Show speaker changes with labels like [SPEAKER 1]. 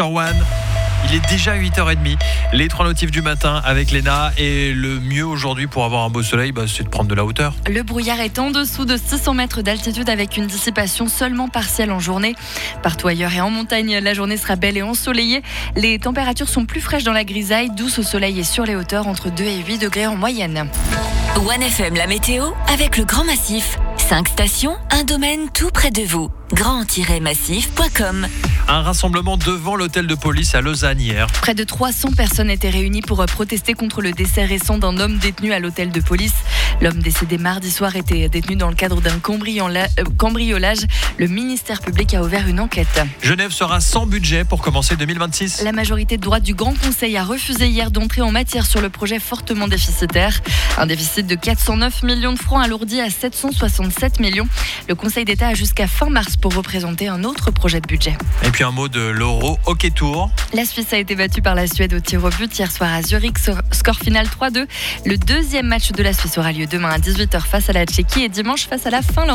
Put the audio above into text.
[SPEAKER 1] sur One. Il est déjà 8h30. Les 3 notifs du matin avec Léna. Et le mieux aujourd'hui pour avoir un beau soleil, c'est de prendre de la hauteur.
[SPEAKER 2] Le brouillard est en dessous de 600 mètres d'altitude avec une dissipation seulement partielle en journée. Partout ailleurs et en montagne, la journée sera belle et ensoleillée. Les températures sont plus fraîches dans la grisaille, douces au soleil et sur les hauteurs, entre 2 et 8 degrés en moyenne.
[SPEAKER 3] One FM, la météo avec le Grand Massif. 5 stations, un domaine tout près de vous. grand-massif.com.
[SPEAKER 1] Un rassemblement devant l'hôtel de police à Lausanne hier.
[SPEAKER 2] Près de 300 personnes étaient réunies pour protester contre le décès récent d'un homme détenu à l'hôtel de police. L'homme décédé mardi soir était détenu dans le cadre d'un cambriolage. Le ministère public a ouvert une enquête.
[SPEAKER 1] Genève sera sans budget pour commencer 2026.
[SPEAKER 2] La majorité de droite du Grand Conseil a refusé hier d'entrer en matière sur le projet fortement déficitaire. Un déficit de 409 millions de francs alourdi à 767 millions. Le Conseil d'État a jusqu'à fin mars pour représenter un autre projet de budget.
[SPEAKER 1] Et puis un mot de l'Euro Hockey Tour.
[SPEAKER 2] La Suisse a été battue par la Suède au tir au but hier soir à Zurich, score final 3-2. Le deuxième match de la Suisse aura lieu demain à 18h face à la Tchéquie et dimanche face à la Finlande.